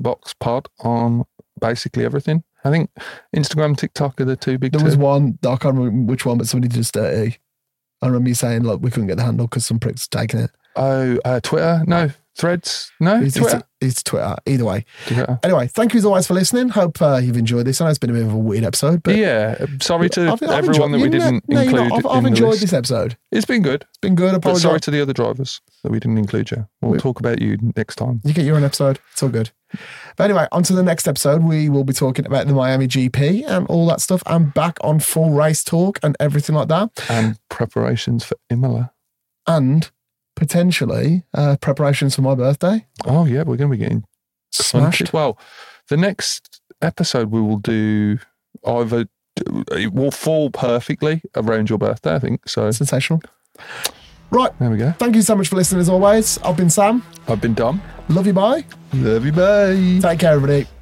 Pod on basically everything. I think Instagram, TikTok are the two big There two. was one, I can't remember which one, but somebody did us dirty. I remember you saying, look, we couldn't get the handle because some pricks taking it. Oh, Twitter? No. Threads? No. Twitter. It's Twitter. Either way. Twitter. Anyway, thank you as always for listening. Hope you've enjoyed this. I know it's been a bit of a weird episode, but Yeah. Sorry to I've everyone that we didn't no, include. I've in enjoyed the this list. episode. It's been good. It's been good. I But apologize. sorry to the other drivers that we didn't include you. We'll talk about you next time. You get your own episode. It's all good. But anyway, on to the next episode. We will be talking about the Miami GP and all that stuff. I'm back on full race talk and everything like that. And preparations for Imola. And potentially preparations for my birthday. Oh, yeah. We're going to be getting Smashed. Well, the next episode we will do either, it will fall perfectly around your birthday, I think. So Sensational. Right. there we go. Thank you so much for listening as always. I've been Sam. I've been Dom. Love you. Bye. Love you, bye. Take care, everybody.